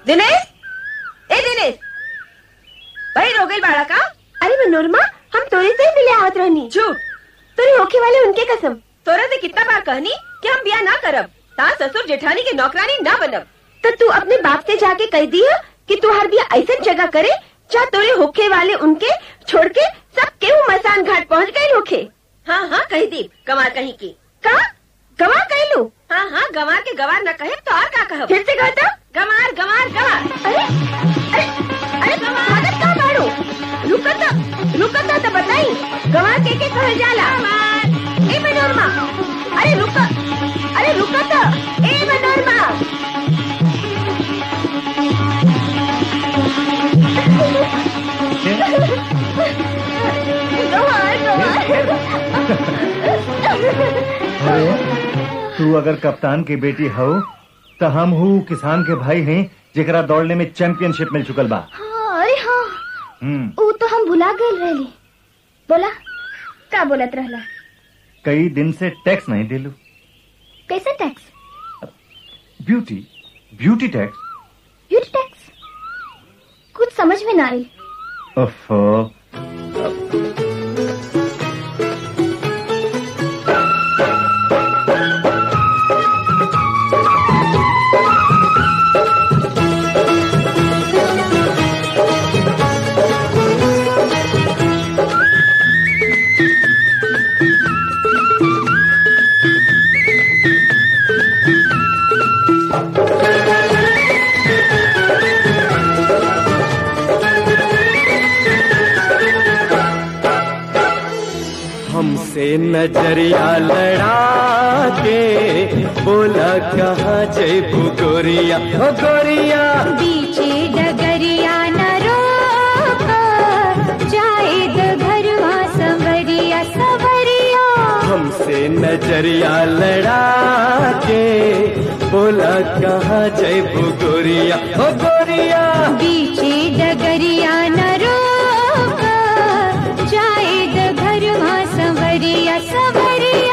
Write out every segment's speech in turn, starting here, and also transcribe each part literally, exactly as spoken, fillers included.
दिनेश, ए दिनेश, भाई रोगेल बाड़ा का? अरे मनोरमा, हम तोरे से ही मिले आवत रहनी। झूठ। तोरे होके वाले उनके कसम। तोरे से कितना बार कहनी कि हम ब्याह ना करब, ता ससुर जेठानी की नौकरानी ना बनब। तो तू अपने बाप से जाके कह दिया कि तू हर ब्याह ऐसे जगह करे जहाँ तोरे होके वाले उनके छोड़ के सब केहू मसान घाट पहुँच गए होके। हाँ हाँ कही दी, गंवार कहीं की। का गंवार कह लू? हाँ हाँ गंवार के गंवार न कहे तो और का कहब? फिर से कहता? गंवार गंवार गंवार। अरे अरे अरे भागत कहाँ बाड़ू? रुकता रुकता तो बताई गंवार के के कहल जाला? ए मनोरमा, अरे रुक, अरे रुकता, ए मनोरमा। अरे तू अगर कप्तान की बेटी हो तो हम हूँ किसान के भाई हैं जेकरा दौड़ने में चैंपियनशिप मिल चुकल बा। हाँ, अरे हाँ, हम्म वो तो हम भुला गए रहली। बोला का बोलत रहला? कई दिन से टैक्स नहीं दिलू। कैसे tax? Beauty beauty tax. Beauty tax कुछ समझ में ना आई। ओफो, हमसे नजरिया लड़ा के बोला कहाँ जैबू गोरिया, ओ गोरिया। बीचे डगरिया न रोका, जाए घरवा संवरिया संवरिया। हमसे नजरिया लड़ा के बोला कहाँ जैबू गोरिया, ओ गोरिया। बीचे डगरिया न रोका, जाए घरवा संवरिया संवरिया।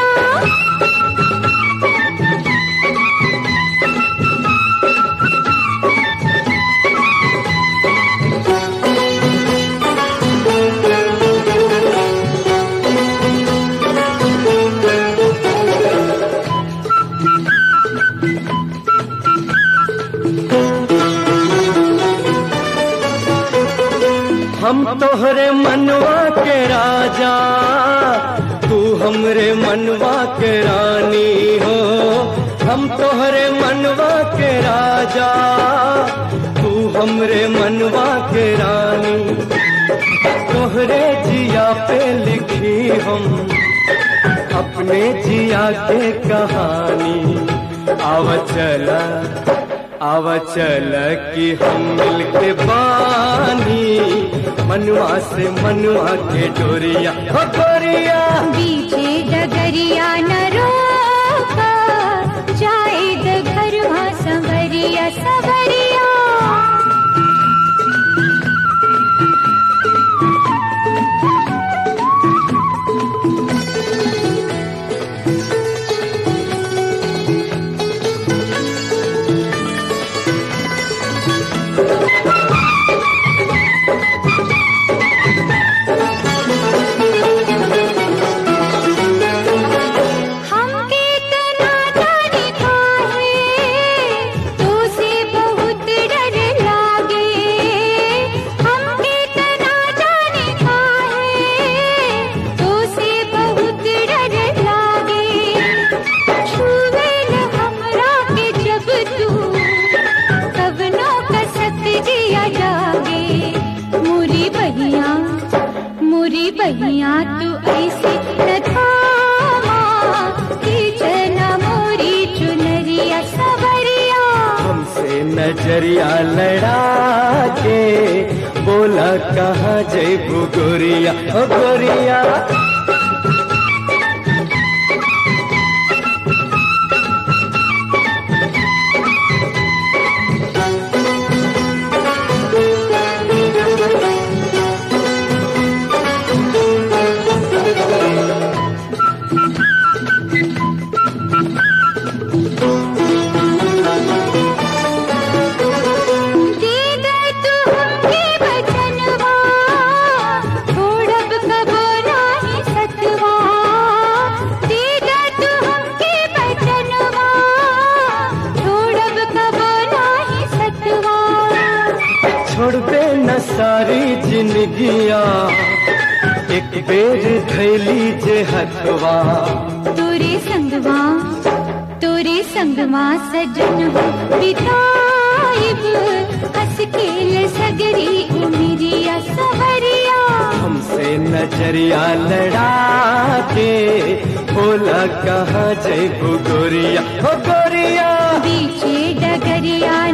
हम तोहरे मनवा के राजा, तू हमरे मनवा के रानी हो। हम तोहरे मनवा के राजा, तू हमरे मनवा के रानी। तोहरे जिया पे लिखी हम अपने जिया के कहानी। आव चला आव चल कि हम मिलके बानी मनवा से मनवा के डोरिया, हो डोरिया। बीचे डगरिया न रोका, जाए घरवा संवरिया संवरिया। बहिया तू ऐसे न थामा, खींचना मोरी चुनरिया सवरिया। हमसे नजरिया लड़ा के बोला कहाँ जैबू गोरिया, ओ गोरिया। छोड़ दे न सारी जिंदगिया एक बेर धैली जे हथवा तोरे संगवा तोरे संगवा सजन हो बिताइब हंस खेल सगरी उमिरिया सवरिया हमसे नजरिया लड़ा के बोला कहाँ जैबू गोरिया हो गोरिया बीचे डगरिया